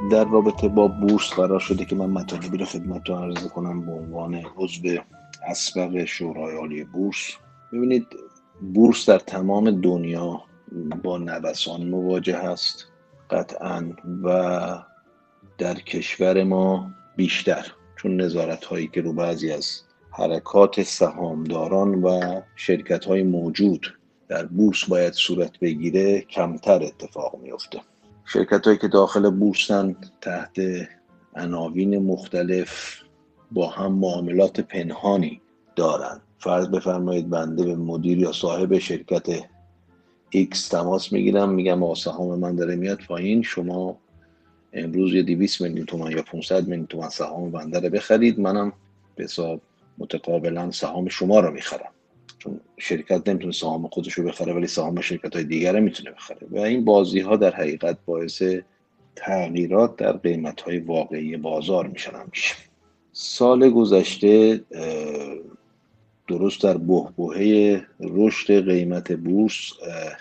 در رابطه با بورس قرار شده که من مطالبی رو خدمتتون عرض کنم به عنوان عضو اسبق شورای عالی بورس. ببینید، بورس در تمام دنیا با نوسان مواجه است قطعاً، و در کشور ما بیشتر، چون نظارت هایی که رو بعضی از حرکات سهامداران و شرکت های موجود در بورس باید صورت بگیره کمتر اتفاق میفته. شرکت هایی که داخل بورسن تحت عناوین مختلف با هم معاملات پنهانی دارن. فرض بفرمایید بنده به مدیر یا صاحب شرکت X تماس میگیرم، میگم سهام من داره میاد پایین، شما امروز یه 200 میلیون تومان یا 500 میلیون تومان سهام بنده رو بخرید، منم به حساب متقابلا سهام شما رو میخرم، چون شرکت نمیتونه سهام خودش رو بخره ولی سهام شرکت های دیگر رو میتونه بخره، و این بازی ها در حقیقت باعث تغییرات در قیمت های واقعی بازار میشن. همیشه سال گذشته درست در بحبوحه رشد قیمت بورس،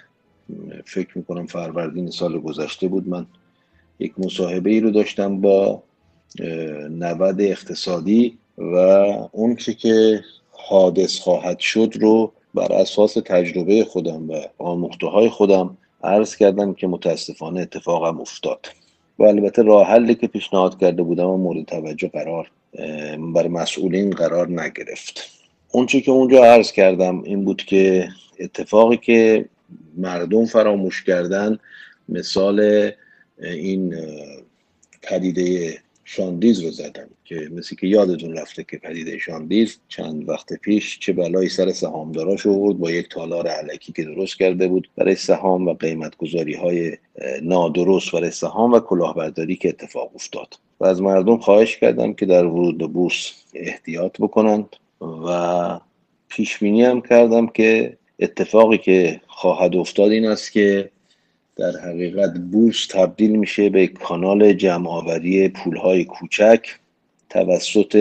فکر میکنم فروردین سال گذشته بود، من یک مصاحبه ای رو داشتم با نود اقتصادی و اون که حادث خواهد شد رو بر اساس تجربه خودم و آموخته های خودم عرض کردم که متاسفانه اتفاقم افتاد و البته راه حلی که پیشنهاد کرده بودم و مورد توجه برای مسئولین قرار نگرفت. اون که اونجا عرض کردم این بود که اتفاقی که مردم فراموش کردن، مثال این پدیده شاندیز رو زدم که مثل که یادتون رفته که پدیده شاندیز چند وقت پیش چه بلایی سر سهامداراش آورد با یک تالار الکی که درست کرده بود برای سهام و قیمتگذاری های نادرست برای سهام و کلاهبرداری که اتفاق افتاد، و از مردم خواهش کردم که در ورود به بورس احتیاط بکنند و پیش بینی هم کردم که اتفاقی که خواهد افتاد این است که در حقیقت بورس تبدیل میشه به کانال جمع‌آوری پولهای کوچک توسط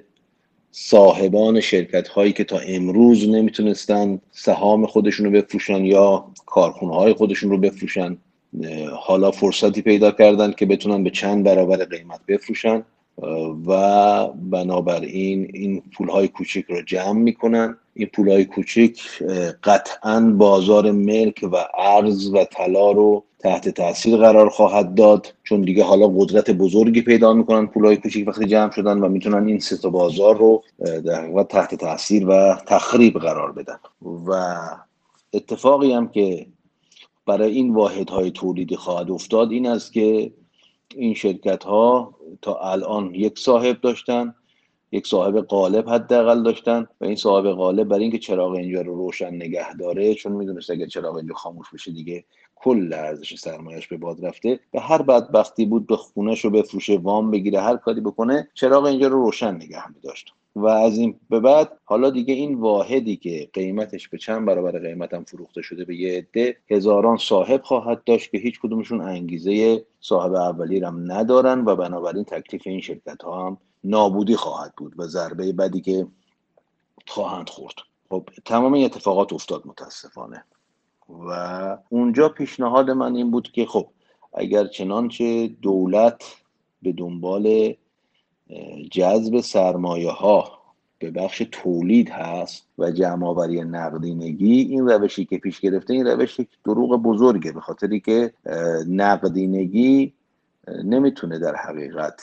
صاحبان شرکت هایی که تا امروز نمیتونستن سهام خودشون رو بفروشن یا کارخونه های خودشون رو بفروشن، حالا فرصتی پیدا کردن که بتونن به چند برابر قیمت بفروشن و بنابراین این پولهای کوچک رو جمع میکنن. این پولهای کوچک قطعاً بازار ملک و ارز و طلا رو تحت تاثیر قرار خواهد داد، چون دیگه حالا قدرت بزرگی پیدا میکنن پولهای کوچک وقتی جمع شدن و میتونن این سه تا بازار رو در واقع تحت تاثیر و تخریب قرار بدن. و اتفاقی هم که برای این واحدهای تولیدی خواهد افتاد این است که این شرکت ها تا الان یک صاحب داشتن، یک صاحب غالب حداقل داشتن، و این صاحب غالب برای اینکه چراغ اینجا رو روشن نگه داره، چون میدونست اگه چراغ اینجا خاموش بشه دیگه کل ارزش سرمایه‌اش به باد رفته، به هر بدبختی بود به خونه‌شو بفروشه، وام بگیره، هر کاری بکنه، چراغ اینجا رو روشن نگه می‌داشت. و از این به بعد حالا دیگه این واحدی که قیمتش به چند برابر قیمتم فروخته شده به یه عده هزاران صاحب خواهد داشت که هیچ کدومشون انگیزه صاحب اولی هم ندارن و بنابراین تکلیف این شرکت ها هم نابودی خواهد بود و ضربه بدی که خواهند خورد. خب تمام این اتفاقات افتاد متاسفانه و اونجا پیشنهاد من این بود که خب اگر چنانچه دولت به دنبال جذب سرمایه ها به بخش تولید هست و جمع‌آوری نقدینگی، این روشی که پیش گرفته این روش یک دروغ بزرگه، به خاطری که نقدینگی نمیتونه در حقیقت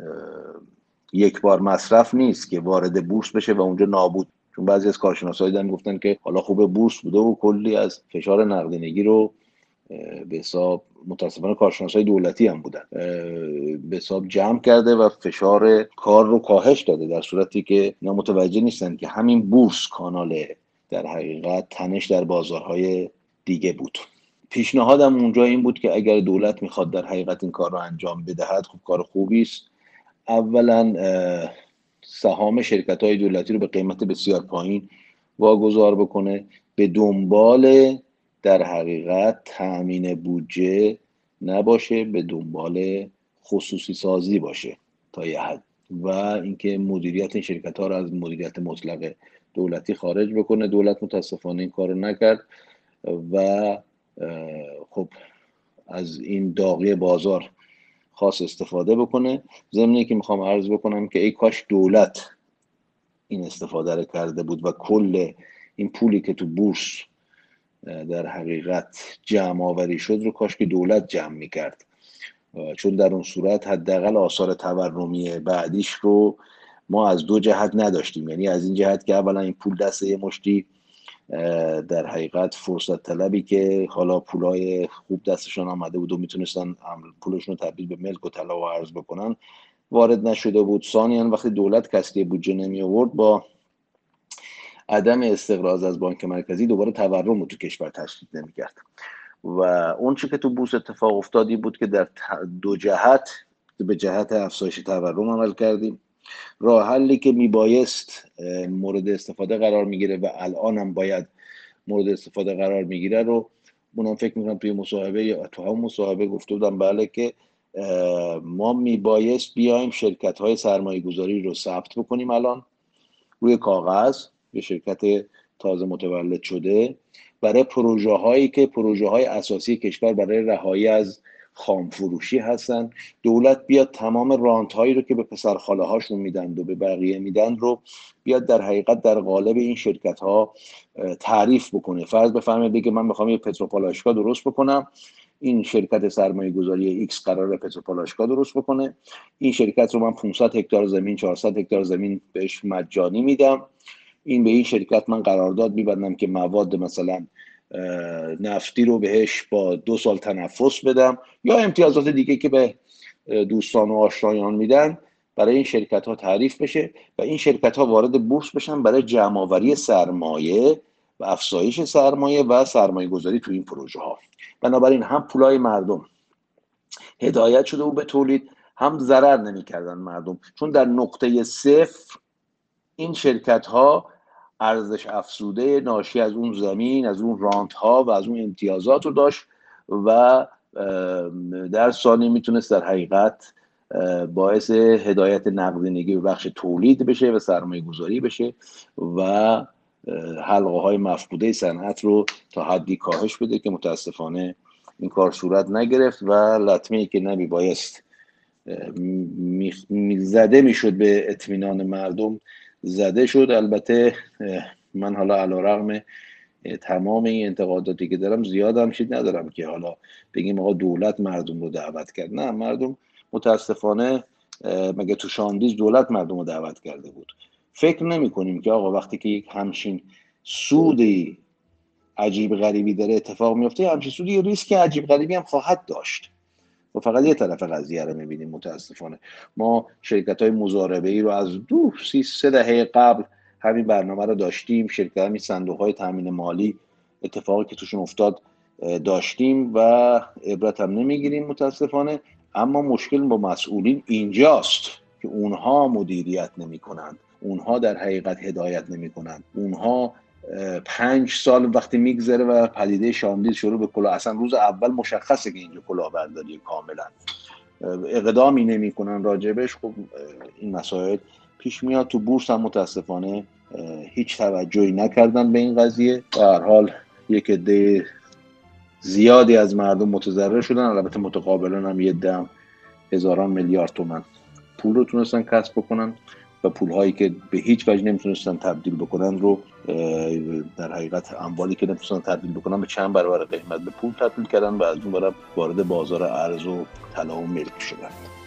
یک بار مصرف نیست که وارد بورس بشه و اونجا نابود، چون بعضی از کارشناسا دیدن گفتن که حالا خوب بورس بوده و کلی از فشار نقدینگی رو به حساب، متاسفانه کارشناسای دولتی هم بودن، به حساب جمع کرده و فشار کار رو کاهش داده، در صورتی که اینا متوجه نیستن که همین بورس کانال در حقیقت تنش در بازارهای دیگه بود. پیشنهادم اونجا این بود که اگر دولت میخواد در حقیقت این کار رو انجام بدهد، خب کار خوبی است، اولا سهام شرکت‌های دولتی رو به قیمت بسیار پایین واگذار بکنه، به دنبال در حقیقت تأمین بودجه نباشه، به دنبال خصوصی سازی باشه تا یه حد، و اینکه مدیریت این شرکت‌ها رو از مدیریت مطلق دولتی خارج بکنه. دولت متاسفانه این کارو نکرد و خب از این داغی بازار خاص استفاده بکنه. ضمنی که میخوام عرض بکنم که ای کاش دولت این استفاده رو کرده بود و کل این پولی که تو بورس در حقیقت جمع آوری شد رو کاش که دولت جمع میکرد، چون در اون صورت حداقل آثار تورمی بعدیش رو ما از دو جهت نداشتیم. یعنی از این جهت که اولا این پول دست یه مشتی در حقیقت فرصت طلبی که حالا پولای خوب دستشان آمده بود و میتونستن پولشون رو تبدیل به ملک و طلا و ارز بکنن وارد نشده بود. ثانیاً وقتی دولت کسری بودجه نمی آورد، با عدم استقراض از بانک مرکزی دوباره تورم رو تو کشور تشدید نمی‌کرد و اون چی که تو بورس اتفاق افتادی بود که در دو جهت به جهت افزایش تورم عمل کردیم. راه حلی که میبایست مورد استفاده قرار میگیره و الان هم باید مورد استفاده قرار میگیره رو اونم فکر میکنم توی مصاحبه یا تو هم مصاحبه گفته بودم، بله، که ما میبایست بیایم شرکت های سرمایه گذاری رو ثبت بکنیم الان روی کاغذ به شرکت تازه متولد شده برای پروژه هایی که پروژه های اساسی کشور برای رهایی از خام فروشی هستن. دولت بیاد تمام رانت هایی رو که به پسر خاله هاشون میدن و به بقیه میدن رو بیاد در حقیقت در قالب این شرکت ها تعریف بکنه. فرض بفرمایید بگه من میخوام یه پتروپالایشگاه درست بکنم، این شرکت سرمایه گذاری ایکس قراره پتروپالایشگاه درست بکنه، این شرکت رو من 500 هکتار زمین 400 هکتار زمین بهش مجانی میدم، این به این شرکت من قرارداد میبندم که مواد مثلا نفتی رو بهش با 2 سال تنفس بدم یا امتیازات دیگه که به دوستان و آشنایان میدن برای این شرکت ها تعریف بشه و این شرکت ها وارد بورس بشن برای جمع آوری سرمایه و افزایش سرمایه و سرمایه گذاری تو این پروژه ها. بنابراین هم پولای مردم هدایت شده بود به تولید، هم ضرر نمی‌کردن مردم، چون در نقطه صفر این شرکت ها ارزش افزوده ناشی از اون زمین، از اون رانت ها و از اون امتیازات رو داشت و در ثانیه میتونست در حقیقت باعث هدایت نقدینگی به بخش تولید بشه و سرمایه گذاری بشه و حلقه های مفقوده صنعت رو تا حدی کاهش بده که متاسفانه این کار صورت نگرفت و لطمه ای که نمی بایست زده میشد به اطمینان مردم زده شد. البته من حالا علیرغم تمام این انتقاداتی که دارم زیاد هم چیز ندارم که حالا بگیم آقا دولت مردم رو دعوت کرد. نه، مردم متاسفانه مگه تو شاندیز دولت مردم رو دعوت کرده بود؟ فکر نمی کنیم که آقا وقتی که یک همچین سودی عجیب غریبی داره اتفاق میفته، همچین سودی یه ریسک عجیب غریبی هم خواهد داشت و فقط یه طرف قضیه رو میبینیم. متاسفانه ما شرکت های مضاربه ای رو از 2-3 دهه قبل همین برنامه رو داشتیم، شرکت همین صندوق های تامین مالی اتفاقی که توشون افتاد داشتیم و عبرت هم نمیگیریم متاسفانه. اما مشکل با مسئولین اینجاست که اونها مدیریت نمی کنند، اونها در حقیقت هدایت نمی کنند، اونها 5 سال وقتی میگذره و پدیده شاندیز شروع به کلاه، اصلا روز اول مشخصه که اینجا کلاهبرداری کاملا اقدامی نمیکنن راجبش. خب این مسائل پیش میاد. تو بورس هم متاسفانه هیچ توجهی نکردن به این قضیه. به هر حال یک عده زیادی از مردم متضرر شدن، البته متقابلا هم یه عده هزاران میلیارد تومان پول رو تونستن کسب بکنن و پولهایی که به هیچ وجه نمیتونستن تبدیل بکنن رو در حقیقت اموالی که نمیتونستن تبدیل بکنن به چند برابر قیمت به پول تبدیل کردن و از اون برای وارد بازار ارز و طلا و ملک شدن.